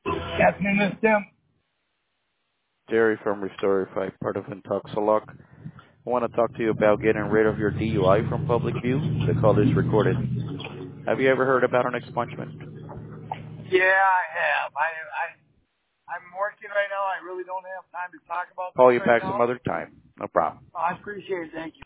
Afternoon, Miss Tim. Jerry from Restorify, part of Intoxilock. I want to talk to you about getting rid of your DUI from public view. The call is recorded. Have you ever heard about an expungement? Yeah, I have. I'm working right now. I really don't have time to talk about this Call you right back some now. other time. No problem. I appreciate it. Thank you.